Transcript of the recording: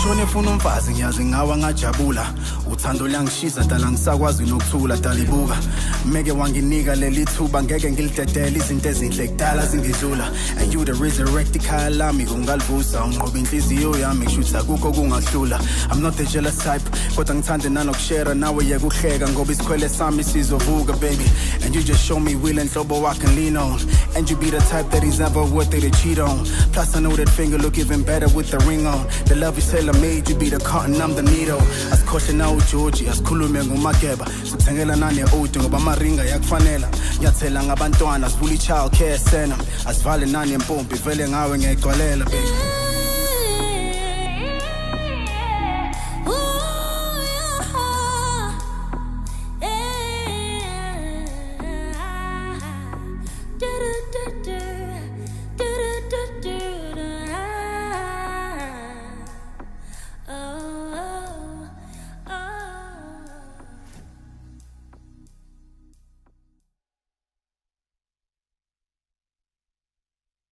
ngishone funa umfazi ngiyazi ngawa ngajabula uthando langishisa dala ngisakwazi nokuthula dalibuka meke wanginika leli thuba ngeke ngilidedele izinto ezinhle kudala zingidlula and you the resurrect ikhaya lami kungalivusa unqoba inhliziyo yami ngishutha kukho kungahlula I'm not the jealous type kodwa ngithande nanokushare nawe yekuhleka ngoba isikhwele sami sizovuka baby and you just show me will and hlobo I can lean on and you be the type that is never worth it to cheat on plus I know that finger look even better with the ring on the love is tailor-made you be the cotton I'm the needle asikhohle na uJoji asikhulume ngomageba sithengela nane oat ngoba amaringa yakufanela ngiyathela ngabantwana sivula child care center asivale nane impompi vele ngawe ngiyigcwalela baby